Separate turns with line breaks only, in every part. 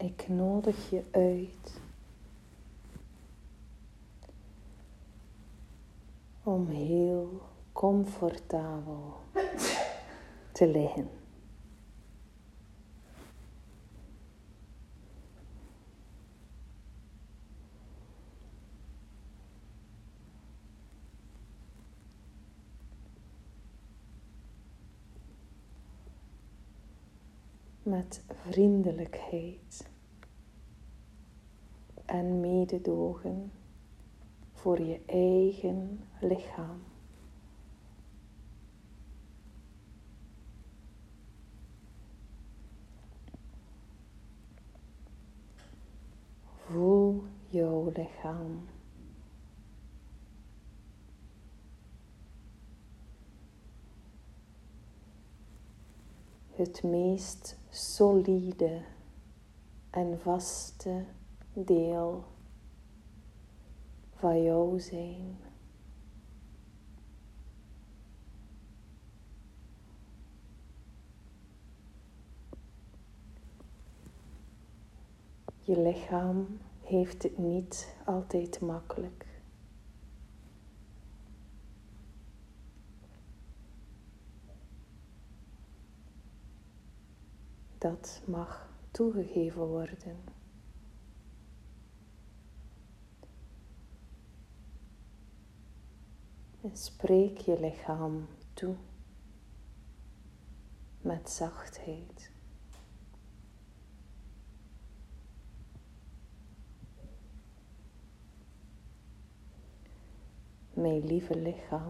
Ik nodig je uit om heel comfortabel te liggen. Met vriendelijkheid en mededogen voor je eigen lichaam. Voel jouw lichaam. Het meest solide en vaste deel van jou zijn. Je lichaam heeft het niet altijd makkelijk. Dat mag toegegeven worden. En spreek je lichaam toe met zachtheid. Mijn lieve lichaam,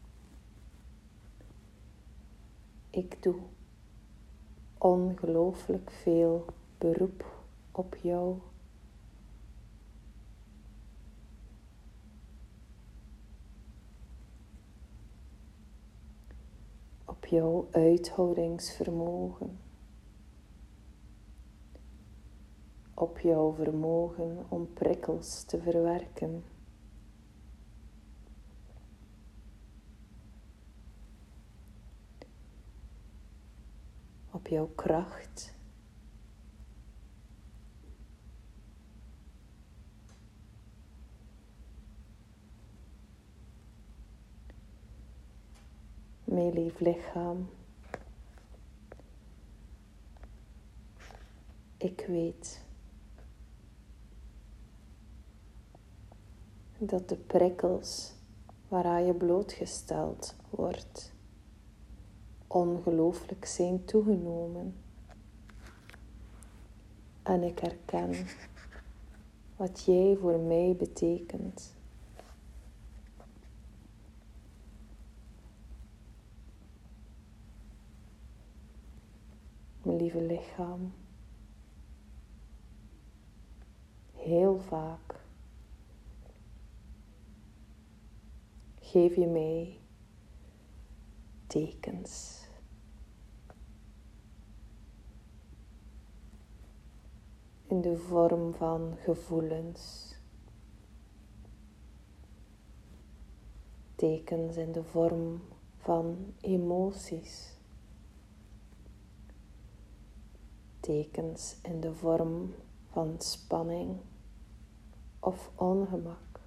ik doe ongelooflijk veel beroep op jou. Op jouw uithoudingsvermogen. Op jouw vermogen om prikkels te verwerken. Op jouw kracht. Mijn lief lichaam, ik weet dat de prikkels waaraan je blootgesteld wordt ongelooflijk zijn toegenomen. En ik herken wat jij voor mij betekent. Mijn lieve lichaam, heel vaak geef je mij tekens. In de vorm van gevoelens. Tekens in de vorm van emoties. Tekens in de vorm van spanning of ongemak.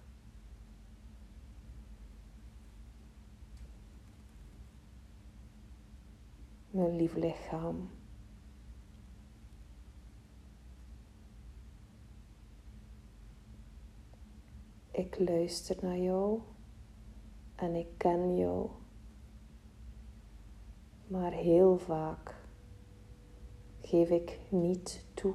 Mijn lief lichaam. Ik luister naar jou en ik ken jou, maar heel vaak geef ik niet toe.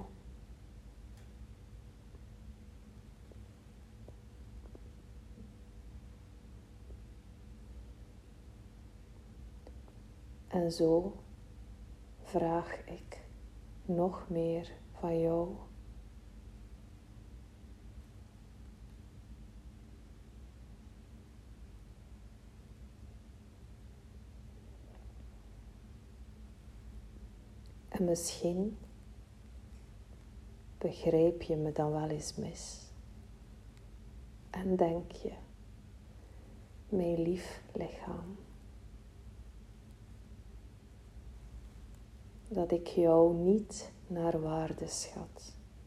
En zo vraag ik nog meer van jou. En misschien begrijp je me dan wel eens mis. En denk je, mijn lief lichaam, dat ik jou niet naar waarde schat.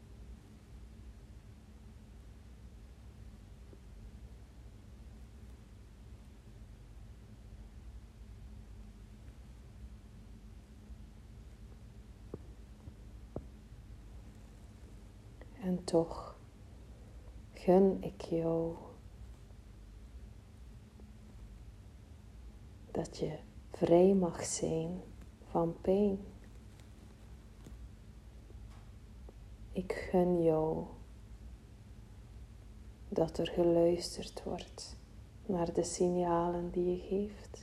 En toch gun ik jou dat je vrij mag zijn van pijn. Ik gun jou dat er geluisterd wordt naar de signalen die je geeft.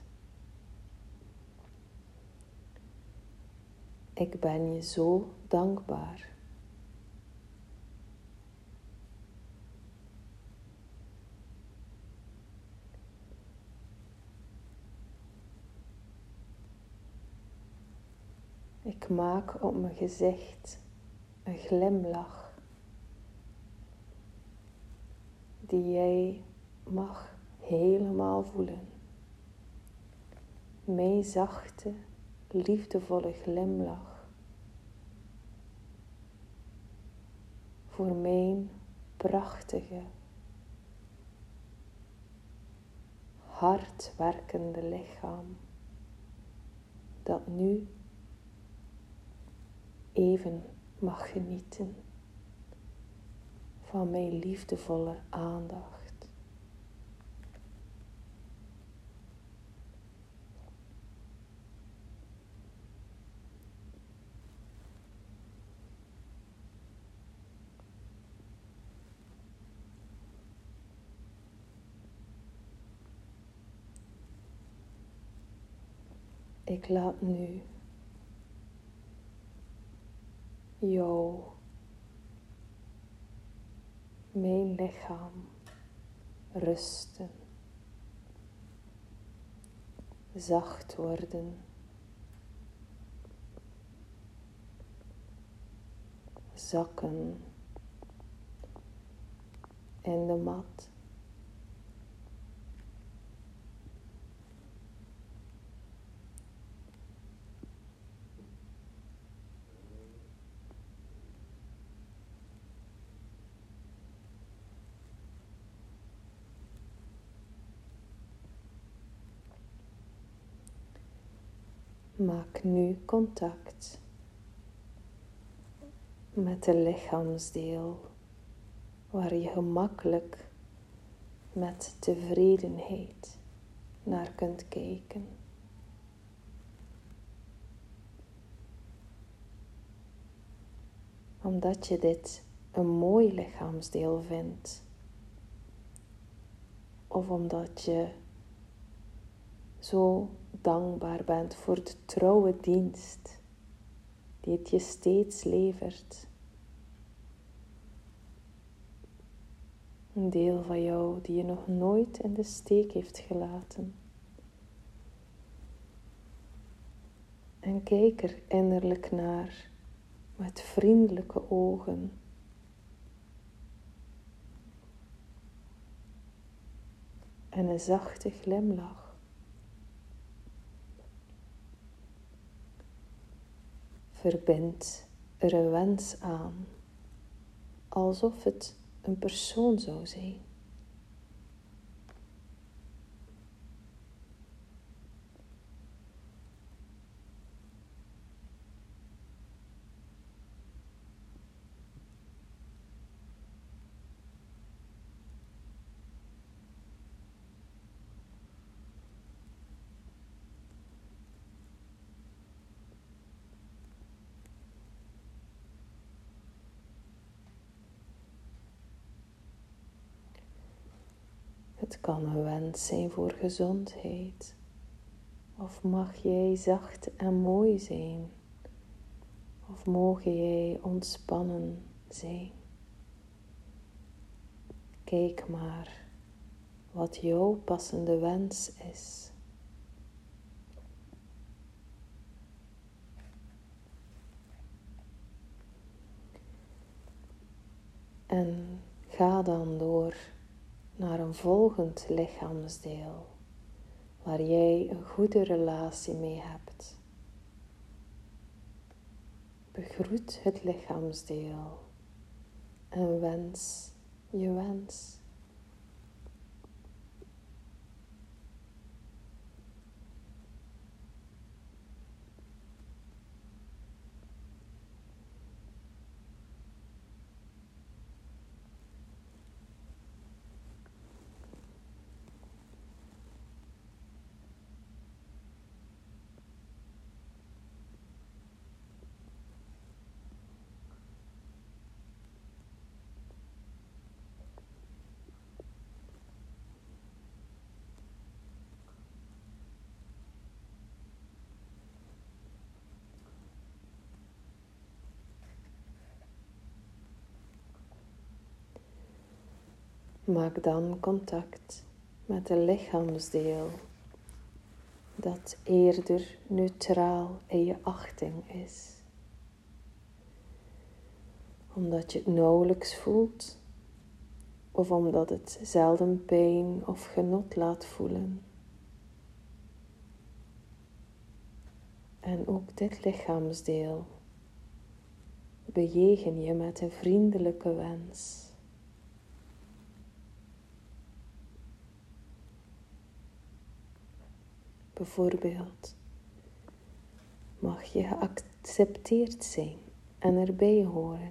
Ik ben je zo dankbaar. Ik maak op mijn gezicht een glimlach die jij mag helemaal voelen. Mijn zachte, liefdevolle glimlach voor mijn prachtige, hardwerkende lichaam dat nu even mag genieten van mijn liefdevolle aandacht. Ik laat nu jou, mijn lichaam, rusten, zacht worden, zakken in de mat. Maak nu contact met de lichaamsdeel waar je gemakkelijk met tevredenheid naar kunt kijken. Omdat je dit een mooi lichaamsdeel vindt, of omdat je zo dankbaar bent voor de trouwe dienst die het je steeds levert. Een deel van jou die je nog nooit in de steek heeft gelaten. En kijk er innerlijk naar met vriendelijke ogen. En een zachte glimlach. Verbind er een wens aan, alsof het een persoon zou zijn. Het kan een wens zijn voor gezondheid. Of mag jij zacht en mooi zijn? Of mogen jij ontspannen zijn? Kijk maar wat jouw passende wens is. En ga dan door naar een volgend lichaamsdeel waar jij een goede relatie mee hebt. Begroet het lichaamsdeel en wens je wens. Maak dan contact met het lichaamsdeel dat eerder neutraal in je achting is. Omdat je het nauwelijks voelt of omdat het zelden pijn of genot laat voelen. En ook dit lichaamsdeel bejegen je met een vriendelijke wens. Bijvoorbeeld, mag je geaccepteerd zijn en erbij horen.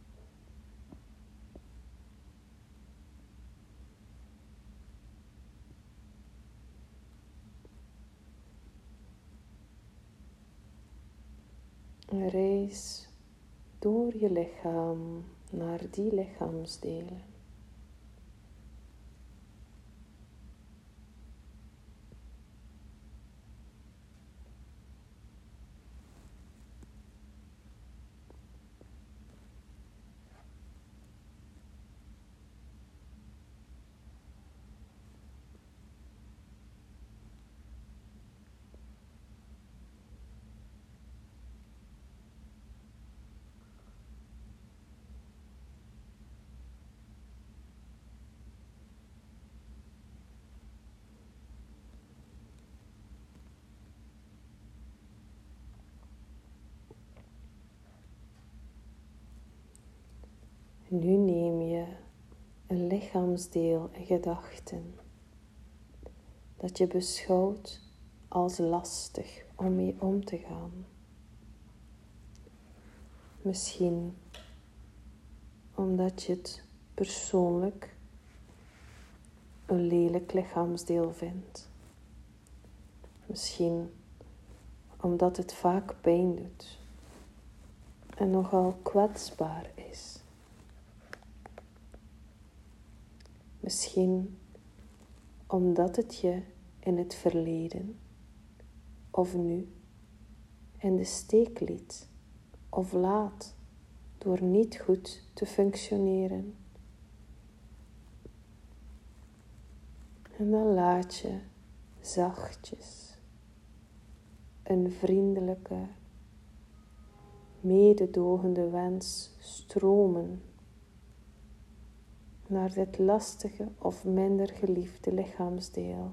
Een reis door je lichaam naar die lichaamsdelen. Nu neem je een lichaamsdeel in gedachten dat je beschouwt als lastig om mee om te gaan. Misschien omdat je het persoonlijk een lelijk lichaamsdeel vindt. Misschien omdat het vaak pijn doet en nogal kwetsbaar is. Misschien omdat het je in het verleden of nu in de steek liet of laat door niet goed te functioneren. En dan laat je zachtjes een vriendelijke, mededogende wens stromen naar dit lastige of minder geliefde lichaamsdeel.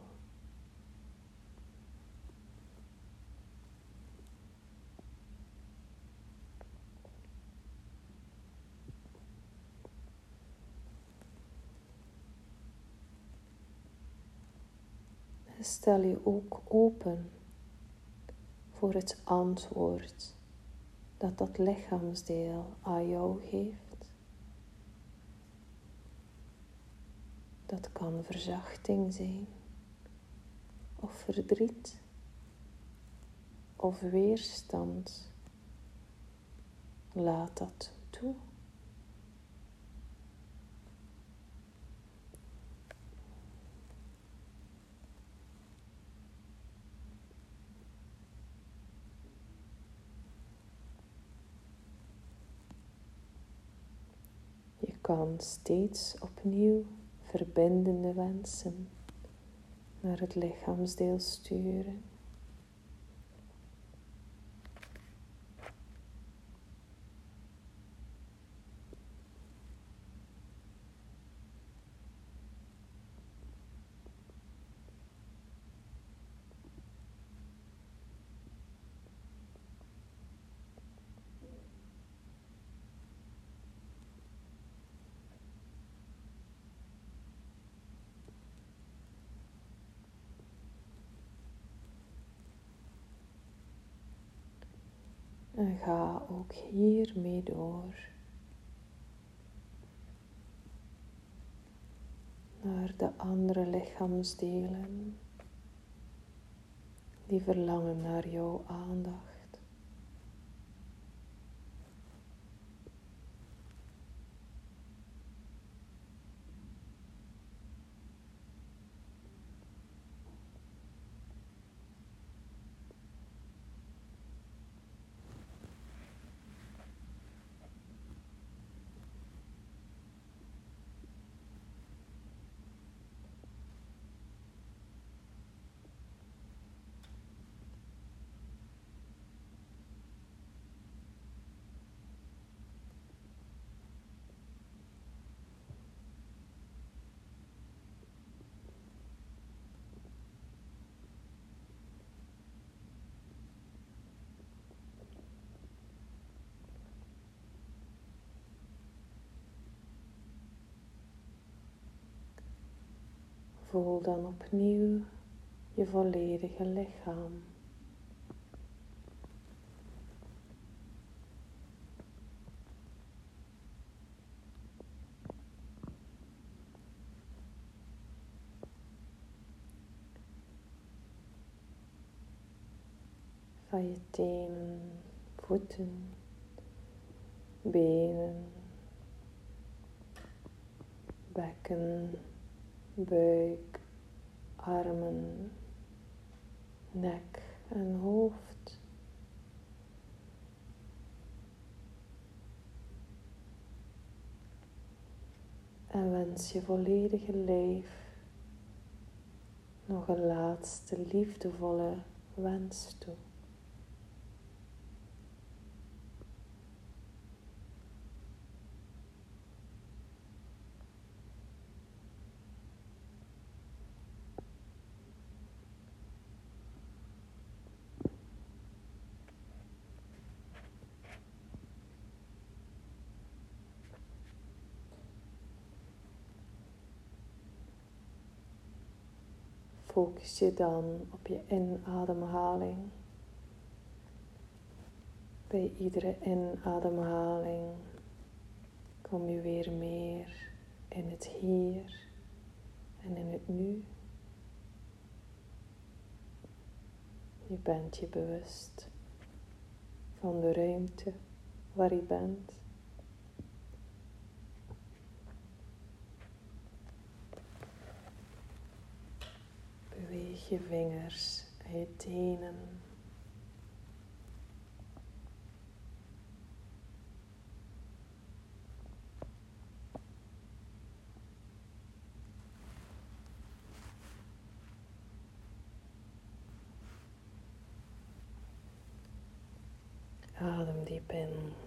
En stel je ook open voor het antwoord dat dat lichaamsdeel aan jou geeft. Dat kan verzachting zijn, of verdriet, of weerstand. Laat dat toe. Je kan steeds opnieuw verbindende wensen naar het lichaamsdeel sturen. En ga ook hiermee door naar de andere lichaamsdelen die verlangen naar jouw aandacht. Voel dan opnieuw je volledige lichaam. Van je tenen, voeten, benen, bekken, buik, armen, nek en hoofd. En wens je volledige lijf nog een laatste liefdevolle wens toe. Focus je dan op je inademhaling. Bij iedere inademhaling kom je weer meer in het hier en in het nu. Je bent je bewust van de ruimte waar je bent. Beweeg je vingers en je tenen. Adem diep in.